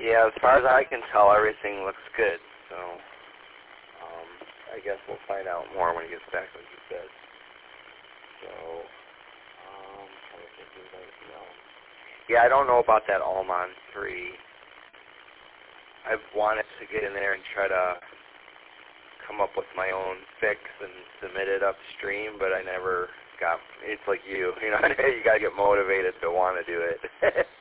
Yeah, as far as I can tell, everything looks good. So, I guess we'll find out more when he gets back, like you said. So, trying to think of anything else. Yeah, I don't know about that Almond 3. I've wanted to get in there and try to come up with my own fix and submit it upstream, but I never got. It's like you know, you gotta get motivated to want to do it.